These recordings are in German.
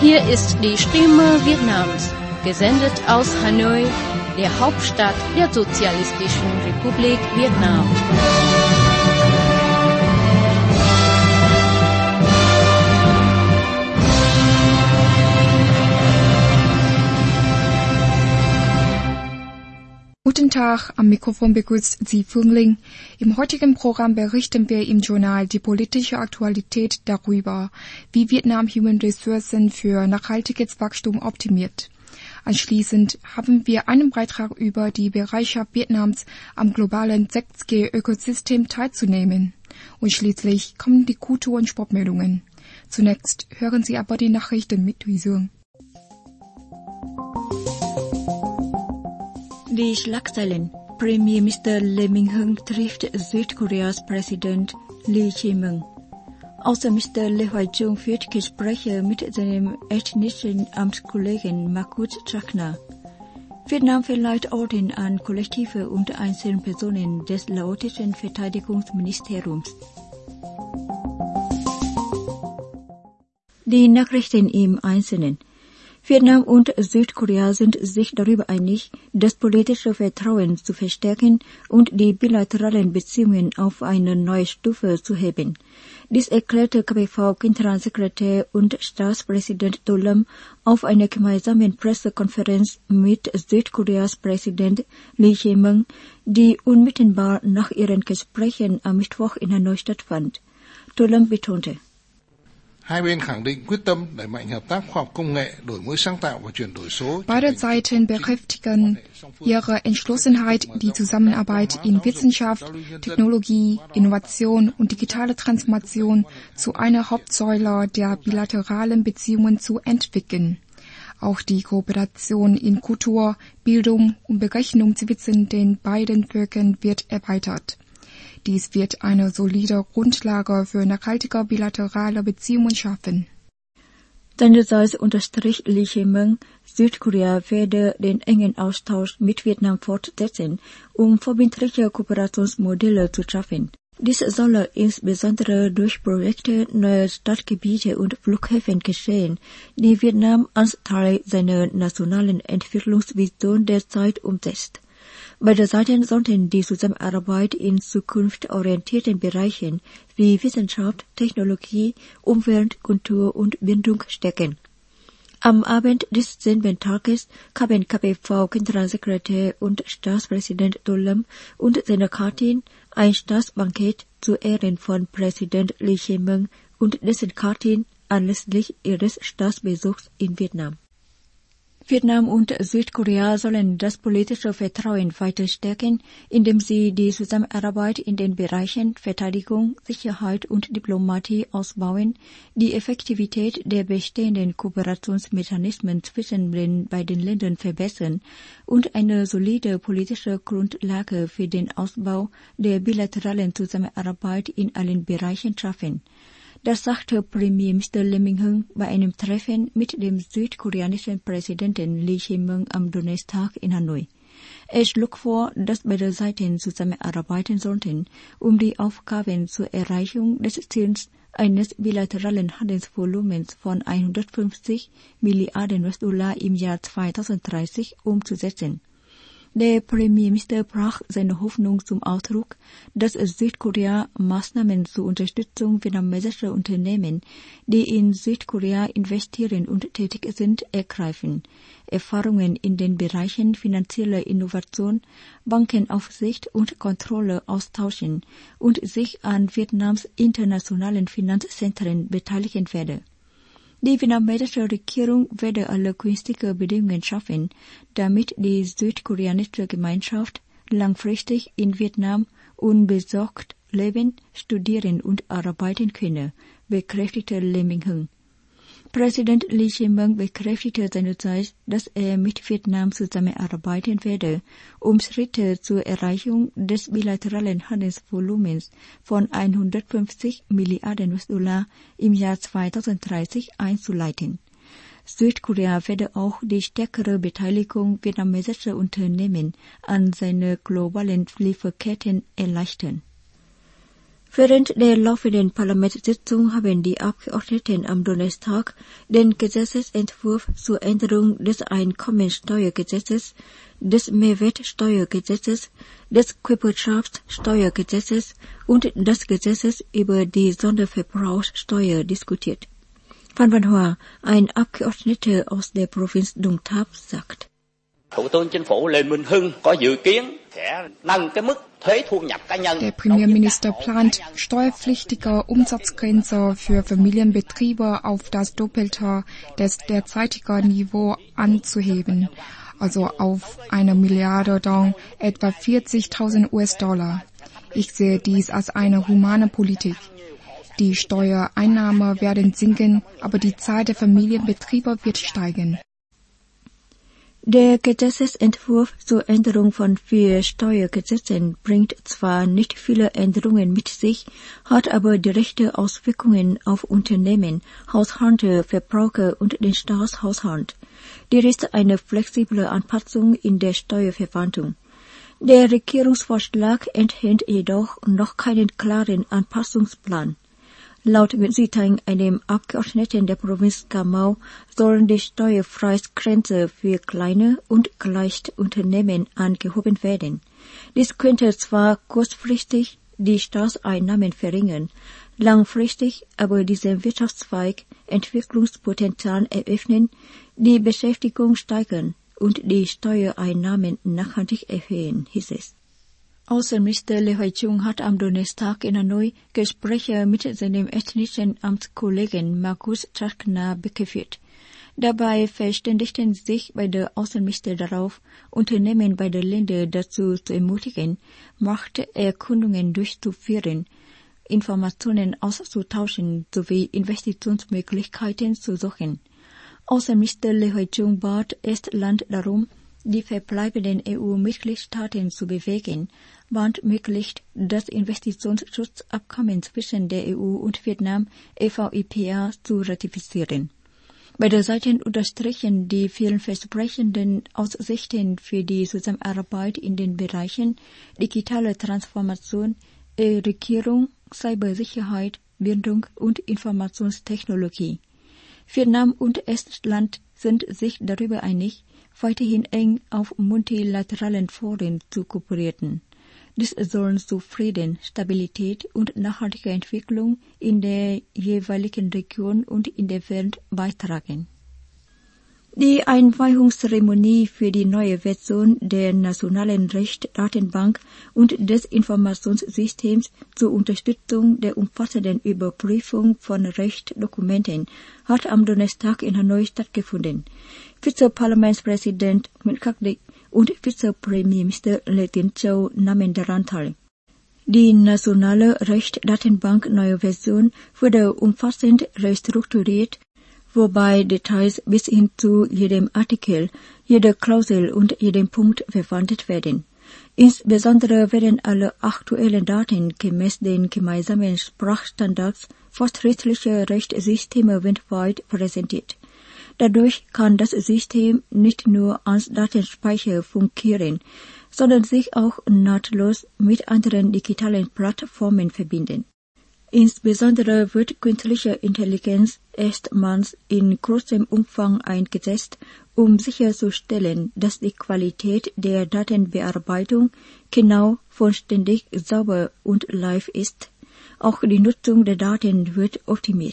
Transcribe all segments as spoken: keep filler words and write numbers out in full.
Hier ist die Stimme Vietnams, gesendet aus Hanoi, der Hauptstadt der Sozialistischen Republik Vietnam. Guten Tag, am Mikrofon begrüßt Sie Phương Linh. Im heutigen Programm berichten wir im Journal die politische Aktualität darüber, wie Vietnam Human Ressourcen für nachhaltiges Wachstum optimiert. Anschließend haben wir einen Beitrag über die Bereitschaft Vietnams, am globalen sechs G-Ökosystem teilzunehmen. Und schließlich kommen die Kultur- und Sportmeldungen. Zunächst hören Sie aber die Nachrichten mit Duisung. Die Schlagzeilen. Premierminister Lee Minh-hung trifft Südkoreas Präsident Lee Jae-myung. Außenminister Lee Hoai-chung führt Gespräche mit seinem ethnischen Amtskollegen Makut Chakna. Vietnam verleiht Orden an Kollektive und Einzelpersonen des laotischen Verteidigungsministeriums. Die Nachrichten im Einzelnen. Vietnam und Südkorea sind sich darüber einig, das politische Vertrauen zu verstärken und die bilateralen Beziehungen auf eine neue Stufe zu heben. Dies erklärte K P V-Generalsekretär und Staatspräsident Do Lam auf einer gemeinsamen Pressekonferenz mit Südkoreas Präsident Lee Jae-myung, die unmittelbar nach ihren Gesprächen am Mittwoch in Hanoi stattfand. Do Lam betonte: Beide Seiten bekräftigen ihre Entschlossenheit, die Zusammenarbeit in Wissenschaft, Technologie, Innovation und digitale Transformation zu einer Hauptsäule der bilateralen Beziehungen zu entwickeln. Auch die Kooperation in Kultur, Bildung und Berechnung zwischen den beiden Völkern wird erweitert. Dies wird eine solide Grundlage für nachhaltige bilaterale Beziehungen schaffen. Seinerseits unterstrich Lee Jae-myung, Südkorea werde den engen Austausch mit Vietnam fortsetzen, um verbindliche Kooperationsmodelle zu schaffen. Dies solle insbesondere durch Projekte neuer Stadtgebiete und Flughäfen geschehen, die Vietnam als Teil seiner nationalen Entwicklungsvision derzeit umsetzt. Beide Seiten sollten die Zusammenarbeit in zukunftsorientierten Bereichen wie Wissenschaft, Technologie, Umwelt, Kultur und Bildung stärken. Am Abend des selben Tages gaben K P V-Generalsekretär und Staatspräsident Do Lam und seine Gattin ein Staatsbankett zu Ehren von Präsident Lee Jae-myung und dessen Gattin anlässlich ihres Staatsbesuchs in Vietnam. Vietnam und Südkorea sollen das politische Vertrauen weiter stärken, indem sie die Zusammenarbeit in den Bereichen Verteidigung, Sicherheit und Diplomatie ausbauen, die Effektivität der bestehenden Kooperationsmechanismen zwischen den beiden Ländern verbessern und eine solide politische Grundlage für den Ausbau der bilateralen Zusammenarbeit in allen Bereichen schaffen. Das sagte Premierminister Lee Minh-hung bei einem Treffen mit dem südkoreanischen Präsidenten Lee Jae-myung am Donnerstag in Hanoi. Er schlug vor, dass beide Seiten zusammenarbeiten sollten, um die Aufgaben zur Erreichung des Ziels eines bilateralen Handelsvolumens von hundertfünfzig Milliarden U S-Dollar im Jahr zweitausenddreißig umzusetzen. Der Premierminister brach seine Hoffnung zum Ausdruck, dass Südkorea Maßnahmen zur Unterstützung vietnamesischer Unternehmen, die in Südkorea investieren und tätig sind, ergreifen, Erfahrungen in den Bereichen finanzielle Innovation, Bankenaufsicht und Kontrolle austauschen und sich an Vietnams internationalen Finanzzentren beteiligen werde. Die vietnamesische Regierung werde alle günstige Bedingungen schaffen, damit die südkoreanische Gemeinschaft langfristig in Vietnam unbesorgt leben, studieren und arbeiten könne, bekräftigte Lee Minh-hung. Präsident Lee Jae-myung bekräftigte seinerseits, dass er mit Vietnam zusammenarbeiten werde, um Schritte zur Erreichung des bilateralen Handelsvolumens von hundertfünfzig Milliarden U S-Dollar im Jahr zweitausenddreißig einzuleiten. Südkorea werde auch die stärkere Beteiligung vietnamesischer Unternehmen an seiner globalen Lieferketten erleichtern. Während der laufenden Parlamentssitzung haben die Abgeordneten am Donnerstag den Gesetzesentwurf zur Änderung des Einkommensteuergesetzes, des Mehrwertsteuergesetzes, des Körperschaftssteuergesetzes und des Gesetzes über die Sonderverbrauchssteuer diskutiert. Phan Văn Hòa, ein Abgeordneter aus der Provinz Đồng Tháp, sagt: Der Premierminister plant, steuerpflichtige Umsatzgrenze für Familienbetriebe auf das Doppelte des derzeitigen Niveau anzuheben, also auf eine Milliarde Dong, etwa vierzigtausend US-Dollar. Ich sehe dies als eine humane Politik. Die Steuereinnahmen werden sinken, aber die Zahl der Familienbetriebe wird steigen. Der Gesetzesentwurf zur Änderung von vier Steuergesetzen bringt zwar nicht viele Änderungen mit sich, hat aber direkte Auswirkungen auf Unternehmen, Haushalte, Verbraucher und den Staatshaushalt. Dies ist eine flexible Anpassung in der Steuerverwaltung. Der Regierungsvorschlag enthält jedoch noch keinen klaren Anpassungsplan. Laut Sitang, einem Abgeordneten der Provinz Cà Mau, sollen die Steuerfreiheitsgrenze für kleine und Kleinstunternehmen angehoben werden. Dies könnte zwar kurzfristig die Staatseinnahmen verringern, langfristig aber diesem Wirtschaftszweig Entwicklungspotenzial eröffnen, die Beschäftigung steigern und die Steuereinnahmen nachhaltig erhöhen, hieß es. Außenminister Lê Hoài Trung hat am Donnerstag in Hanoi Gespräche mit seinem ethnischen Amtskollegen Markus Chakna geführt. Dabei verständigten sich beide Außenminister darauf, Unternehmen beider Länder dazu zu ermutigen, Markterkundungen durchzuführen, Informationen auszutauschen sowie Investitionsmöglichkeiten zu suchen. Außenminister Lê Hoài Trung bat Estland darum, die verbleibenden E U-Mitgliedstaaten zu bewegen, wann möglich das Investitionsschutzabkommen zwischen der E U und Vietnam E V I P A zu ratifizieren. Beide Seiten unterstrichen die vielen versprechenden Aussichten für die Zusammenarbeit in den Bereichen digitale Transformation, E-Regierung, Cybersicherheit, Bildung und Informationstechnologie. Vietnam und Estland sind sich darüber einig, weiterhin eng auf multilateralen Foren zu kooperieren. Dies sollen zu Frieden, Stabilität und nachhaltiger Entwicklung in der jeweiligen Region und in der Welt beitragen. Die Einweihungszeremonie für die neue Version der Nationalen Rechtsdatenbank und des Informationssystems zur Unterstützung der umfassenden Überprüfung von Rechtsdokumenten hat am Donnerstag in Hanoi stattgefunden. Vizeparlamentspräsident Nguyễn Khắc Định und Vizepremierminister Lê Tiến Châu nahmen daran teil. Die nationale Rechtsdatenbank neue Version wurde umfassend restrukturiert, wobei Details bis hin zu jedem Artikel, jeder Klausel und jedem Punkt verwandelt werden. Insbesondere werden alle aktuellen Daten gemäß den gemeinsamen Sprachstandards fortschrittlicher Rechtssysteme weltweit präsentiert. Dadurch kann das System nicht nur als Datenspeicher fungieren, sondern sich auch nahtlos mit anderen digitalen Plattformen verbinden. Insbesondere wird künstliche Intelligenz erstmals in großem Umfang eingesetzt, um sicherzustellen, dass die Qualität der Datenbearbeitung genau, vollständig, sauber und live ist. Auch die Nutzung der Daten wird optimiert.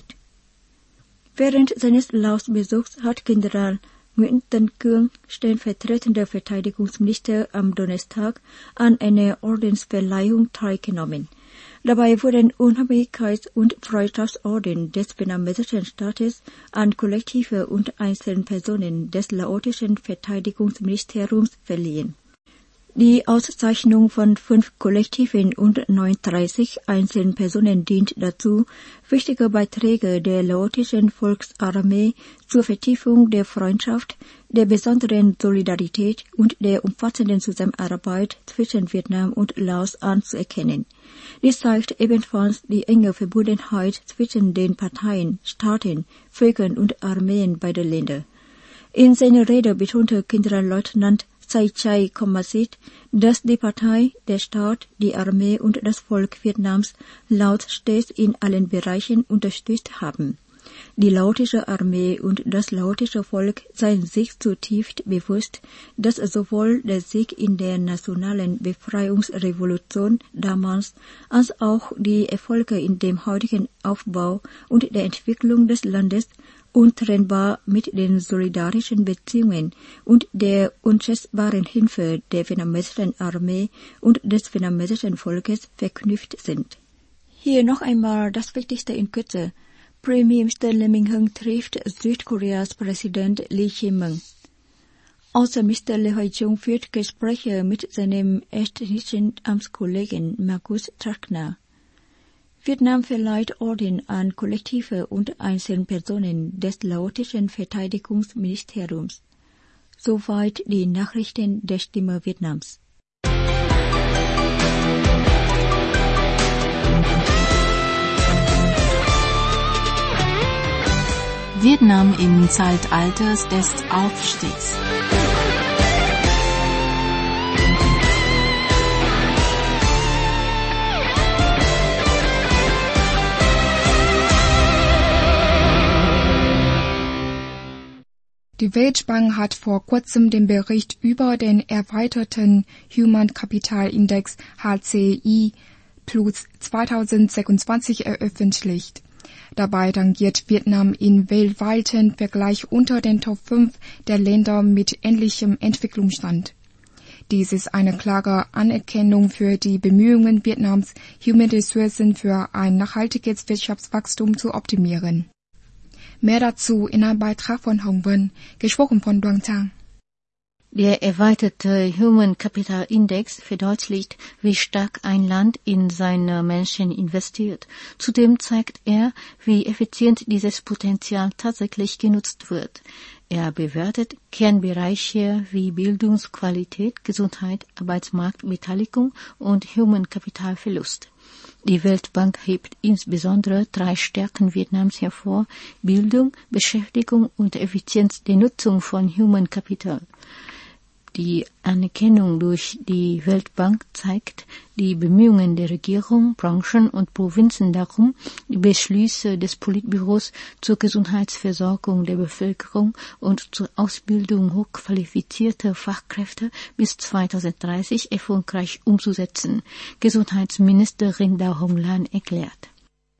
Während seines Laos-Besuchs hat General Nguyễn Tân Cương, stellvertretender Verteidigungsminister, am Donnerstag an einer Ordensverleihung teilgenommen. Dabei wurden Unabhängigkeits- und Freundschaftsorden des vietnamesischen Staates an kollektive und einzelne Personen des laotischen Verteidigungsministeriums verliehen. Die Auszeichnung von fünf Kollektiven und neununddreißig einzelnen Personen dient dazu, wichtige Beiträge der laotischen Volksarmee zur Vertiefung der Freundschaft, der besonderen Solidarität und der umfassenden Zusammenarbeit zwischen Vietnam und Laos anzuerkennen. Dies zeigt ebenfalls die enge Verbundenheit zwischen den Parteien, Staaten, Völkern und Armeen beider Länder. In seiner Rede betonte Generalleutnant Saichai Commasit, dass die Partei, der Staat, die Armee und das Volk Vietnams lautstark in allen Bereichen unterstützt haben. Die laotische Armee und das laotische Volk seien sich zutiefst bewusst, dass sowohl der Sieg in der nationalen Befreiungsrevolution damals als auch die Erfolge in dem heutigen Aufbau und der Entwicklung des Landes untrennbar mit den solidarischen Beziehungen und der unschätzbaren Hilfe der vietnamesischen Armee und des vietnamesischen Volkes verknüpft sind. Hier noch einmal das Wichtigste in Kürze. Premierminister Lee Min-hung trifft Südkoreas Präsident Lee Jae-myung. Außenminister Lee Hoy-chung führt Gespräche mit seinem estnischen Amtskollegen Markus Trakna. Vietnam verleiht Orden an kollektive und Einzelpersonen des laotischen Verteidigungsministeriums. Soweit die Nachrichten der Stimme Vietnams. Vietnam im Zeitalter des Aufstiegs. Die Weltbank hat vor kurzem den Bericht über den erweiterten Human Capital Index H C I Plus zweitausendsechsundzwanzig eröffentlicht. Dabei rangiert Vietnam im weltweiten Vergleich unter den Top fünf der Länder mit ähnlichem Entwicklungsstand. Dies ist eine klare Anerkennung für die Bemühungen Vietnams, Human Ressourcen für ein nachhaltiges Wirtschaftswachstum zu optimieren. Mehr dazu in einem Beitrag von Hong Wen, gesprochen von Duong Chang. Der erweiterte Human Capital Index verdeutlicht, wie stark ein Land in seine Menschen investiert. Zudem zeigt er, wie effizient dieses Potenzial tatsächlich genutzt wird. Er bewertet Kernbereiche wie Bildungsqualität, Gesundheit, Arbeitsmarktbeteiligung und Human-Kapitalverlust. Die Weltbank hebt insbesondere drei Stärken Vietnams hervor: Bildung, Beschäftigung und Effizienz der Nutzung von Human Capital. Die Anerkennung durch die Weltbank zeigt die Bemühungen der Regierung, Branchen und Provinzen darum, die Beschlüsse des Politbüros zur Gesundheitsversorgung der Bevölkerung und zur Ausbildung hochqualifizierter Fachkräfte bis zweitausenddreißig erfolgreich umzusetzen. Gesundheitsministerin Da Hong Lan erklärt.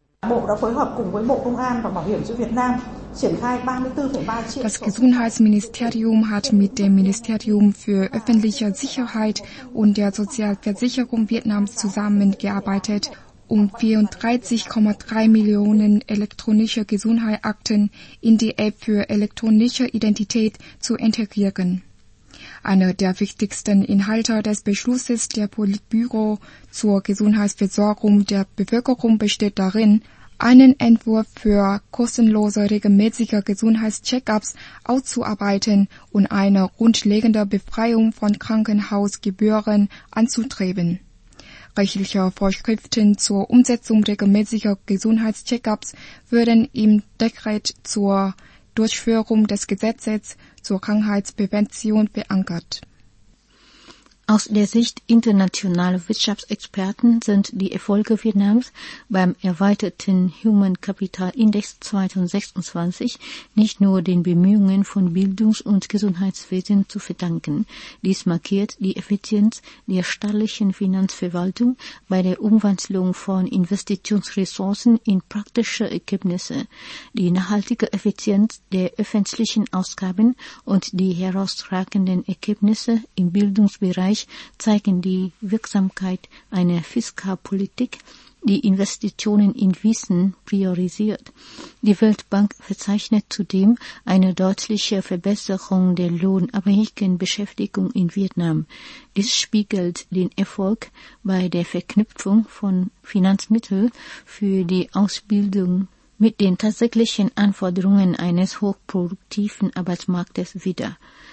Das Gesundheitsministerium hat mit dem Ministerium für öffentliche Sicherheit und der Sozialversicherung Vietnams zusammengearbeitet, um vierunddreißig Komma drei Millionen elektronische Gesundheitsakten in die App für elektronische Identität zu integrieren. Einer der wichtigsten Inhalte des Beschlusses der Politbüro zur Gesundheitsversorgung der Bevölkerung besteht darin, einen Entwurf für kostenlose regelmäßige Gesundheitscheckups auszuarbeiten und eine grundlegende Befreiung von Krankenhausgebühren anzustreben. Rechtliche Vorschriften zur Umsetzung regelmäßiger Gesundheitscheckups würden im Dekret zur Durchführung des Gesetzes zur Krankheitsprävention verankert. Aus der Sicht internationaler Wirtschaftsexperten sind die Erfolge Vietnams beim erweiterten Human Capital Index zweitausendsechsundzwanzig nicht nur den Bemühungen von Bildungs- und Gesundheitswesen zu verdanken. Dies markiert die Effizienz der staatlichen Finanzverwaltung bei der Umwandlung von Investitionsressourcen in praktische Ergebnisse, die nachhaltige Effizienz der öffentlichen Ausgaben und die herausragenden Ergebnisse im Bildungsbereich zeigen die Wirksamkeit einer Fiskalpolitik, die Investitionen in Wissen priorisiert. Die Weltbank verzeichnet zudem eine deutliche Verbesserung der lohnabhängigen Beschäftigung in Vietnam. Dies spiegelt den Erfolg bei der Verknüpfung von Finanzmitteln für die Ausbildung mit den tatsächlichen Anforderungen eines hochproduktiven Arbeitsmarktes wider.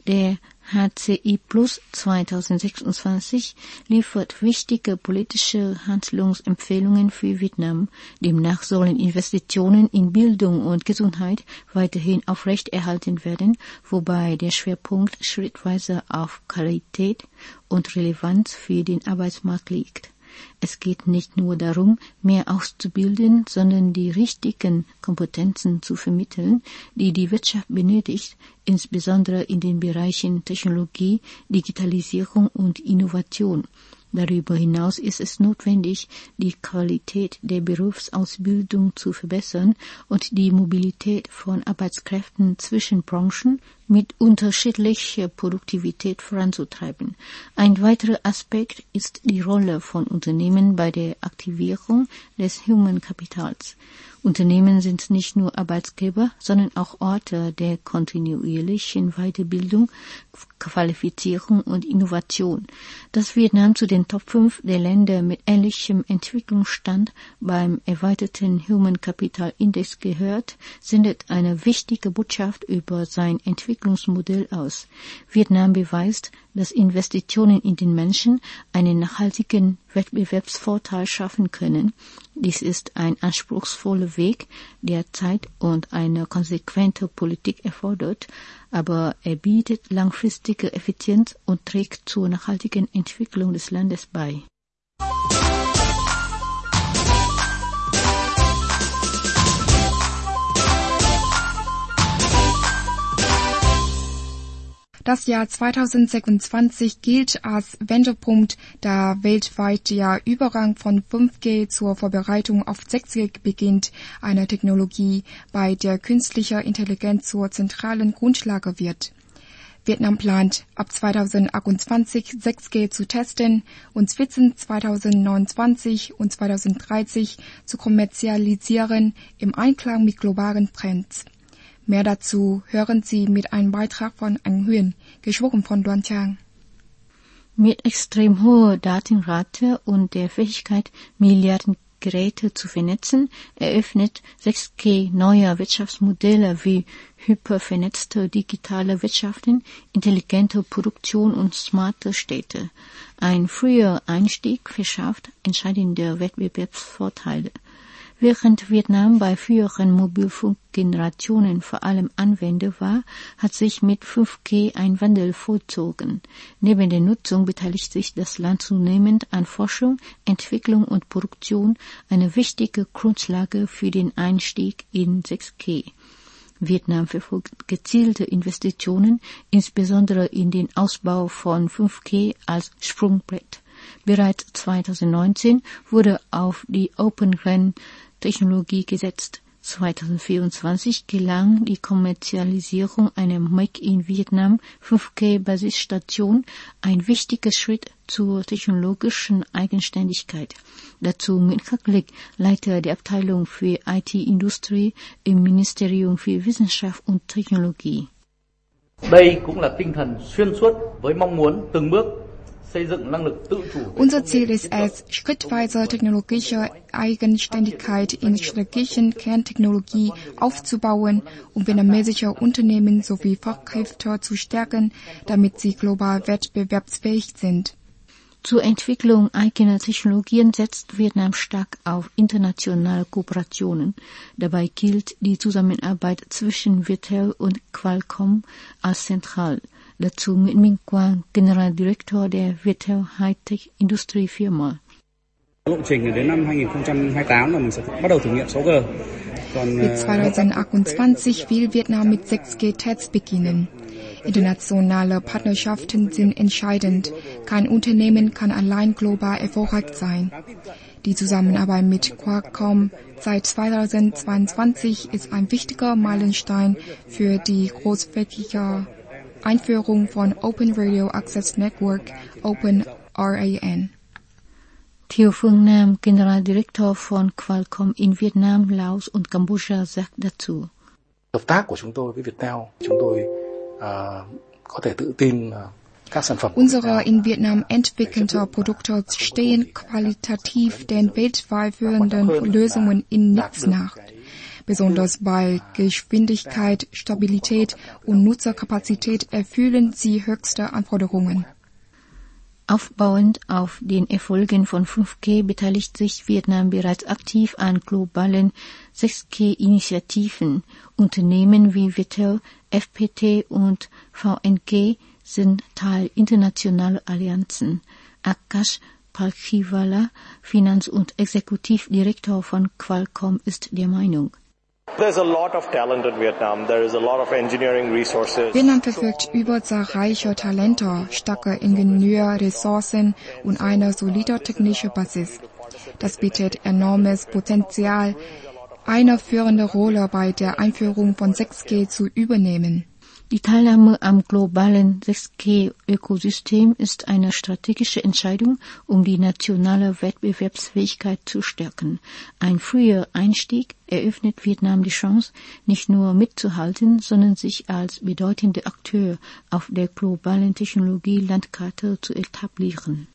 Der H C I Plus zweitausendsechsundzwanzig liefert wichtige politische Handlungsempfehlungen für Vietnam. Demnach sollen Investitionen in Bildung und Gesundheit weiterhin aufrechterhalten werden, wobei der Schwerpunkt schrittweise auf Qualität und Relevanz für den Arbeitsmarkt liegt. Es geht nicht nur darum, mehr auszubilden, sondern die richtigen Kompetenzen zu vermitteln, die die Wirtschaft benötigt, insbesondere in den Bereichen Technologie, Digitalisierung und Innovation. Darüber hinaus ist es notwendig, die Qualität der Berufsausbildung zu verbessern und die Mobilität von Arbeitskräften zwischen Branchen mit unterschiedlicher Produktivität voranzutreiben. Ein weiterer Aspekt ist die Rolle von Unternehmen bei der Aktivierung des Human Kapitals. Unternehmen sind nicht nur Arbeitsgeber, sondern auch Orte der kontinuierlichen Weiterbildung, Qualifizierung und Innovation. Dass Vietnam zu den Top fünf der Länder mit ähnlichem Entwicklungsstand beim erweiterten Human Capital Index gehört, sendet eine wichtige Botschaft über sein Entwicklungsmodell aus. Vietnam beweist, dass Investitionen in den Menschen einen nachhaltigen Wettbewerbsvorteil schaffen können. Dies ist ein anspruchsvoller Weg, der Zeit und eine konsequente Politik erfordert, aber er bietet langfristige Effizienz und trägt zur nachhaltigen Entwicklung des Landes bei. Das Jahr zweitausendsechsundzwanzig gilt als Wendepunkt, da weltweit der Übergang von fünf G zur Vorbereitung auf sechs G beginnt, eine Technologie, bei der künstliche Intelligenz zur zentralen Grundlage wird. Vietnam plant, ab zweitausendachtundzwanzig sechs G zu testen und zwischen zweitausendneunundzwanzig und zweitausenddreißig zu kommerzialisieren im Einklang mit globalen Trends. Mehr dazu hören Sie mit einem Beitrag von Anh Huyên, gesprochen von Duan Chang. Mit extrem hoher Datenrate und der Fähigkeit, Milliarden Geräte zu vernetzen, eröffnet sechs G neue Wirtschaftsmodelle wie hypervernetzte digitale Wirtschaften, intelligente Produktion und smarte Städte. Ein früher Einstieg verschafft entscheidende Wettbewerbsvorteile. Während Vietnam bei früheren Mobilfunkgenerationen vor allem Anwender war, hat sich mit fünf G ein Wandel vollzogen. Neben der Nutzung beteiligt sich das Land zunehmend an Forschung, Entwicklung und Produktion, eine wichtige Grundlage für den Einstieg in sechs G. Vietnam verfolgt gezielte Investitionen, insbesondere in den Ausbau von fünf G als Sprungbrett. Bereits zweitausendneunzehn wurde auf die Open RAN Technologie gesetzt. zweitausendvierundzwanzig gelang die Kommerzialisierung einer Make in Vietnam fünf G Basisstation, ein wichtiger Schritt zur technologischen Eigenständigkeit. Dazu Nguyễn Khắc Lịch, Leiter der Abteilung für I T-Industrie im Ministerium für Wissenschaft und Technologie. Đây cũng là tinh thần xuyên suốt với mong muốn từng bước Unser Ziel ist es, schrittweise technologische Eigenständigkeit in strategischen Kerntechnologie aufzubauen, um vietnamesische Unternehmen sowie Fachkräfte zu stärken, damit sie global wettbewerbsfähig sind. Zur Entwicklung eigener Technologien setzt Vietnam stark auf internationale Kooperationen. Dabei gilt die Zusammenarbeit zwischen Viettel und Qualcomm als zentral. Dazu Nguyễn Minh Quang, Generaldirektor der Viettel High-Tech Industriefirma. Lộ trình đến năm hai nghìn không trăm hai mươi tám là mình sẽ bắt đầu thử nghiệm sáu G. Bis zweitausendachtundzwanzig will Vietnam mit sechs G Tests beginnen. Internationale Partnerschaften sind entscheidend. Kein Unternehmen kann allein global erfolgreich sein. Die Zusammenarbeit mit Qualcomm seit zweitausendzweiundzwanzig ist ein wichtiger Meilenstein für die großflächige Einführung von Open Radio Access Network, Open R A N. Thieu Phương Nam, Generaldirektor von Qualcomm in Vietnam, Laos und Kampuchea, sagt dazu. Hợp tác của chúng tôi với Viettel, chúng tôi uh, có thể tự tin uh, các sản phẩm. Unsere in Vietnam entwickelte Produkte stehen qualitativ den weltweit führenden Lösungen in nichts nach. Besonders bei Geschwindigkeit, Stabilität und Nutzerkapazität erfüllen sie höchste Anforderungen. Aufbauend auf den Erfolgen von fünf G beteiligt sich Vietnam bereits aktiv an globalen sechs G-Initiativen. Unternehmen wie Viettel, F P T und V N G sind Teil internationaler Allianzen. Akash Palkhiwala, Finanz- und Exekutivdirektor von Qualcomm, ist der Meinung. There's a lot of talent in Vietnam. There is a lot of engineering resources. Vietnam verfügt über zahlreiche Talente, starke Ingenieurressourcen und eine solide technische Basis. Das bietet enormes Potenzial, eine führende Rolle bei der Einführung von sechs G zu übernehmen. Die Teilnahme am globalen sechs G-Ökosystem ist eine strategische Entscheidung, um die nationale Wettbewerbsfähigkeit zu stärken. Ein früher Einstieg eröffnet Vietnam die Chance, nicht nur mitzuhalten, sondern sich als bedeutender Akteur auf der globalen Technologie-Landkarte zu etablieren.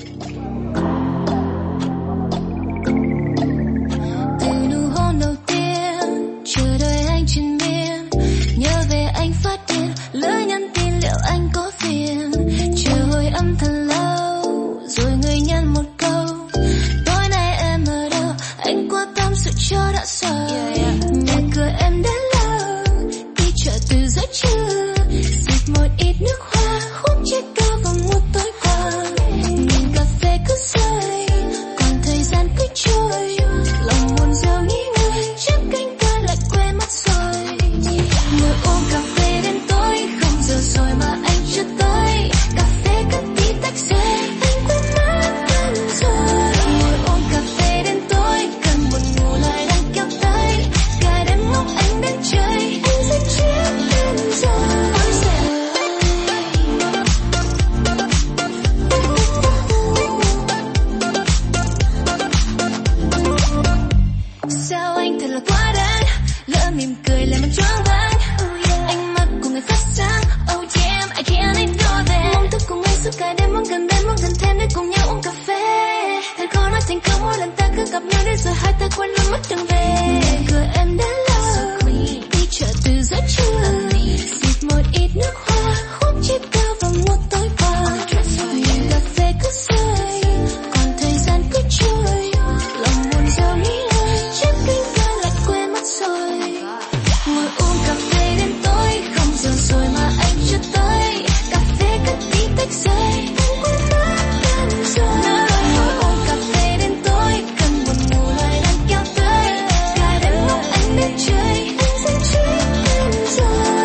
Lỡ nhắn tin liệu anh có phiền, chờ hồi âm thật lâu rồi người nhắn một câu, tối nay em ở đâu, anh qua tâm sự cho đã sợ. Nhà cửa em đến lâu, đi chợ từ giữa trưa, xịt một ít nước hoa, hút chiếc cao vào một tối qua. Nhìn cà phê cứ rơi, còn thời gian cứ trôi, lòng buồn rầu nghĩ ngợi, chắc cánh cơn lại quên mất rồi. Ngồi ôm cà phê đến tối, không giờ rồi mà anh chưa tới. Cà phê cất tí tách rơi, anh quên mất em rồi. Ngồi ôm cà phê đến tối, cơn buồn ngủ lại đang kéo tới. Cả đêm ngóng anh đến chơi, anh sẽ chết em rồi. Sao anh thật là quá đáng, lỡ mỉm cười làm em choáng váng. Ánh mắt của người phát sáng, oh damn, I can't ignore that. Mong thức cùng anh suốt cả đêm, mong gần bên, mong gần thêm để cùng nhau uống cà phê. Thật khó nói thành câu mỗi lần ta cứ gặp nhau, đến rồi hai ta quên luôn mất đường về. Cửa em đến lâu, đi chợ từ giữa trưa, xịt một ít nước hoa, hút chiếc cao vào một tối qua. Nhìn cà phê cứ rơi, còn thời gian cứ trôi, lòng buồn rầu nghĩ lời, chắc cánh cơn lại quên mất rồi. Ngồi uống cà phê đến tối, không giờ rồi mà anh chưa tới. Cà phê cất tí tách rơi, anh quên mất em rồi. Ngồi uống cà phê đến tối, cơn buồn ngủ lại đang kéo tới. Cả đêm ngóng anh đến chơi, anh sẽ chết em rồi.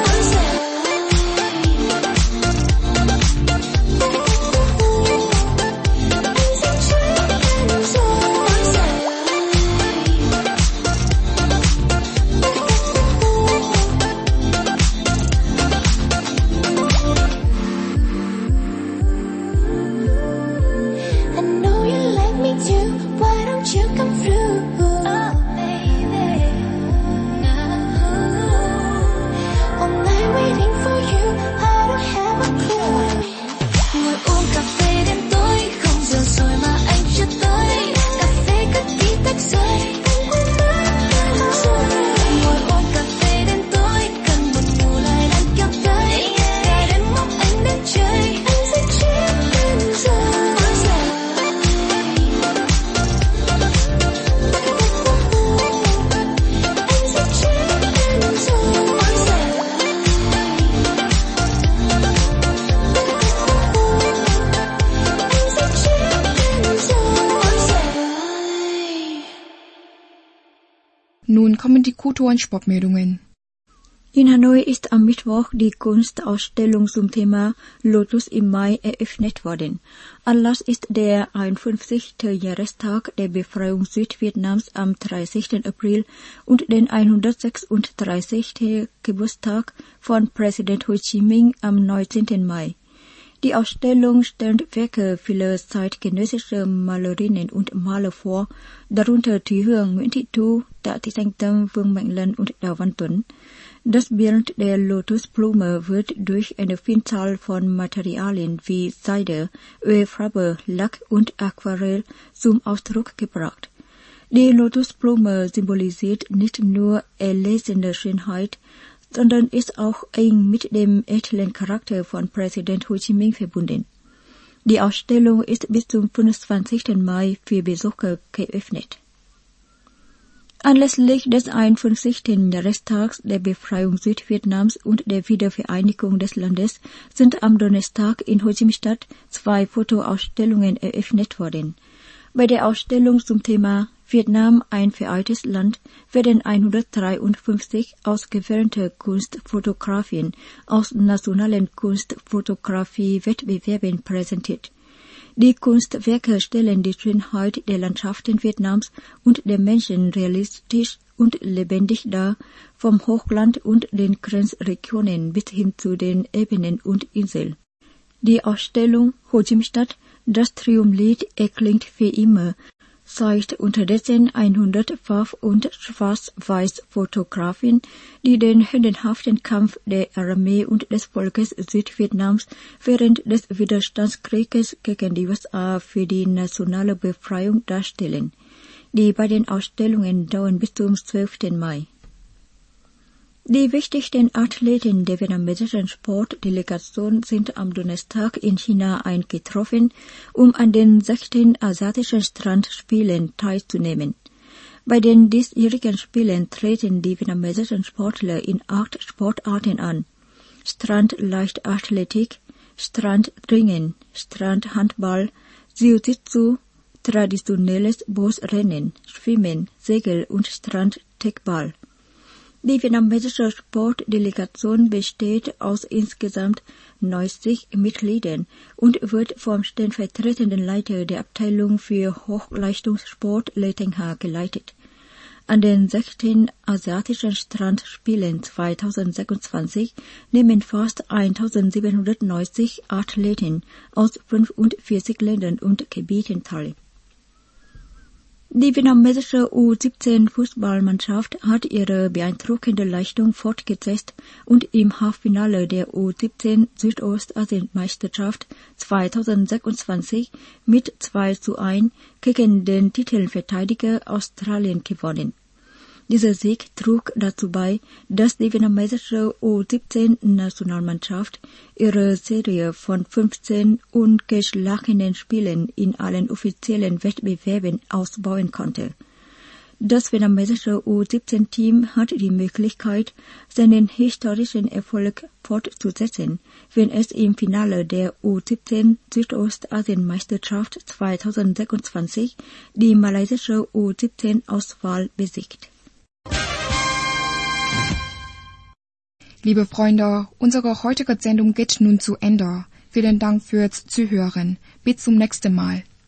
I know you like me too, why don't you come through? Oh baby, all night waiting for you, I don't have a clue. Ngồi uống cà phê đến tối, không giờ rồi mà anh chưa tới. Cà phê cất tí tách rơi, anh quên mất em rồi. Ngồi uống cà phê đến tối, cơn buồn ngủ lại đang kéo tới. Cả đêm ngóng anh đến chơi, anh sẽ chết em rồi. Nun kommen die Kultur- und Sportmeldungen. In Hanoi ist am Mittwoch die Kunstausstellung zum Thema Lotus im Mai eröffnet worden. Anlass ist der einundfünfzigste Jahrestag der Befreiung Südvietnams am dreißigsten April und den hundertsechsunddreißigsten Geburtstag von Präsident Ho Chi Minh am neunzehnten Mai. Die Ausstellung stellt Werke vieler zeitgenössischer Malerinnen und Maler vor, darunter Thúy Hương, Nguyễn Thị Thu, Tạ Thị Thanh Tâm, Vương Mạnh Lân und Đào Văn Tuấn. Das Bild der Lotusblume wird durch eine Vielzahl von Materialien wie Seide, Ölfarbe, Lack und Aquarell zum Ausdruck gebracht. Die Lotusblume symbolisiert nicht nur erlesene Schönheit, sondern ist auch eng mit dem edlen Charakter von Präsident Ho Chi Minh verbunden. Die Ausstellung ist bis zum fünfundzwanzigsten Mai für Besucher geöffnet. Anlässlich des einundfünfzigsten Jahrestags der Befreiung Südvietnams und der Wiedervereinigung des Landes sind am Donnerstag in Ho Chi Minh Stadt zwei Fotoausstellungen eröffnet worden. Bei der Ausstellung zum Thema Vietnam, ein vereintes Land, werden hundertdreiundfünfzig ausgewählte Kunstfotografien aus nationalen Kunstfotografie-Wettbewerben präsentiert. Die Kunstwerke stellen die Schönheit der Landschaften Vietnams und der Menschen realistisch und lebendig dar, vom Hochland und den Grenzregionen bis hin zu den Ebenen und Inseln. Die Ausstellung Ho Chi Minh Stadt, das Triumphlied erklingt für immer, zeigt unterdessen hundert Farb- und Schwarz-Weiß-Fotografien, die den heldenhaften Kampf der Armee und des Volkes Südvietnams während des Widerstandskrieges gegen die U S A für die nationale Befreiung darstellen. Die beiden Ausstellungen dauern bis zum zwölften Mai. Die wichtigsten Athleten der vietnamesischen Sportdelegation sind am Donnerstag in China eingetroffen, um an den sechsten asiatischen Strandspielen teilzunehmen. Bei den diesjährigen Spielen treten die vietnamesischen Sportler in acht Sportarten an: Strandleichtathletik, Strandringen, Strandhandball, Jiu-Jitsu, traditionelles Bootsrennen, Schwimmen, Segel und Strandtegball. Die vietnamesische Sportdelegation besteht aus insgesamt neunzig Mitgliedern und wird vom stellvertretenden Leiter der Abteilung für Hochleistungssport Lê Thanh Hà geleitet. An den sechsten asiatischen Strandspielen zweitausendsechsundzwanzig nehmen fast eintausendsiebenhundertneunzig Athleten aus fünfundvierzig Ländern und Gebieten teil. Die vietnamesische U siebzehn Fußballmannschaft hat ihre beeindruckende Leistung fortgesetzt und im Halbfinale der U siebzehn Südostasien-Meisterschaft zweitausendsechsundzwanzig mit zwei zu eins gegen den Titelverteidiger Australien gewonnen. Dieser Sieg trug dazu bei, dass die vietnamesische U siebzehn Nationalmannschaft ihre Serie von fünfzehn ungeschlagenen Spielen in allen offiziellen Wettbewerben ausbauen konnte. Das vietnamesische U siebzehn Team hat die Möglichkeit, seinen historischen Erfolg fortzusetzen, wenn es im Finale der U siebzehn Südostasien-Meisterschaft zweitausendsechsundzwanzig die malaysische U siebzehn Auswahl besiegt. Liebe Freunde, unsere heutige Sendung geht nun zu Ende. Vielen Dank fürs Zuhören. Bis zum nächsten Mal.